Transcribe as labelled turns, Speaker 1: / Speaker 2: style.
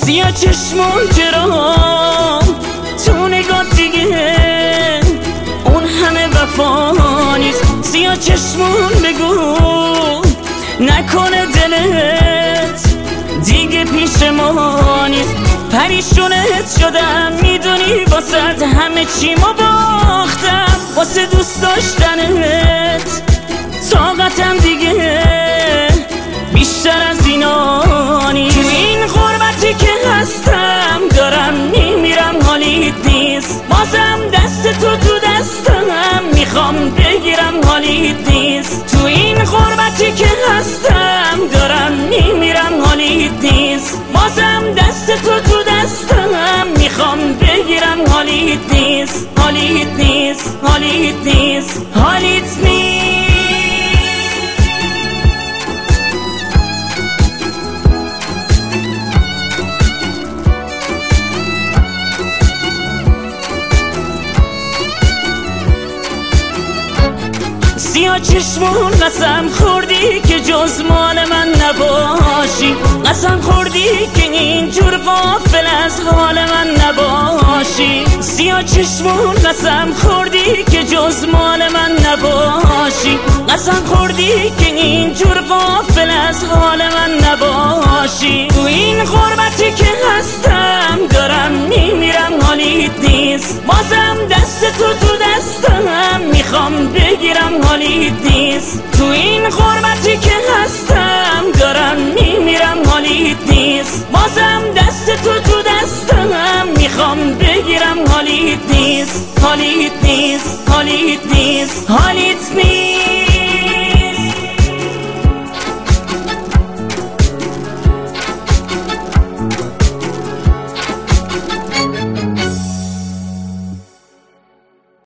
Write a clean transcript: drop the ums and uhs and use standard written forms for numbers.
Speaker 1: سیاه چشمون چرا تو نگاه دیگه اون همه وفا نیست. سیاه چشمون بگو نکنه دلت دیگه پیش ما نیست. پریشونت شدم میدونی واسه همه چی ما باختم، واسه دوست داشتنت طاقتم دیگه بیشتر از اینا نیست. تو این غربتی که هستم دارم میمیرم حالیت نیست، بازم دست تو دستم میخوام بگیرم حالیت نیست. تو این غربتی که هستم دارم میمیرم حالیت نیست، بازم دست تو دستم میخوام بگیرم حالیت نیست. حالیت نیست، حالیت نیست، حالیت نیست. سیاه چشمون قسم خوردی که جز مال من نباشی، قسم خوردی که اینجور غافل از حال من نباشی. سیاه چشمون قسم خوردی که جز مال من نباشی، قسم خوردی که اینجور غافل از حال من نباشی. تو این غربتی که هستم دارم میمیرم حالیت نیست، بازم دست تو دستم میخوام بگیرم حالیت نیست. تو این غربتی که هستم دارم میمیرم حالیت نیست، بازم دست تو دستم میخوام بگیرم حالیت نیست. حالیت نیست، حالیت نیست، حالیت نیست.